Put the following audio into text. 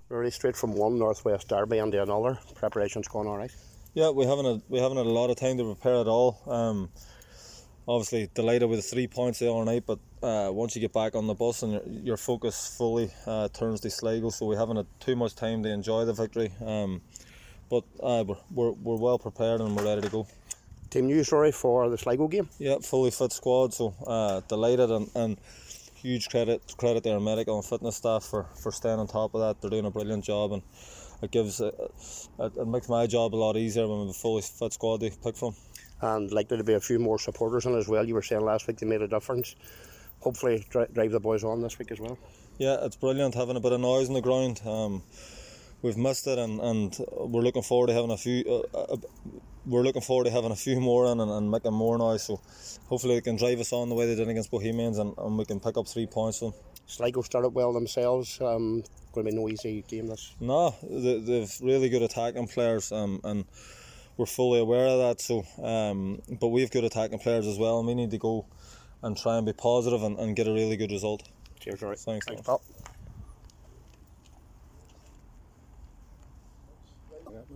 Really straight from one Northwest Derby into another. Preparation's going all right. Yeah, we haven't had a lot of time to prepare at all. Obviously delighted with the 3 points the other night, but once you get back on the bus and your focus fully turns to Sligo, so we haven't had too much time to enjoy the victory. But we're well prepared and we're ready to go. Team news, Rory, for the Sligo game? Yeah, fully fit squad, so delighted and huge credit to our medical and fitness staff for staying on top of that. They're doing a brilliant job, and it makes my job a lot easier when we have a fully fit squad to pick from. And likely to be a few more supporters in as well. You were saying last week they made a difference. Hopefully drive the boys on this week as well. Yeah, it's brilliant having a bit of noise on the ground. We've missed it, and we're looking forward to having a few. We're looking forward to having a few more in and making more noise. So hopefully they can drive us on the way they did against Bohemians, and we can pick up 3 points from them. Sligo started well themselves. Going to be no easy game this. No, they've really good attacking players, and we're fully aware of that. So, but we've good attacking players as well, and we need to go and try and be positive and get a really good result. Cheers, Rory. Thanks, Pal.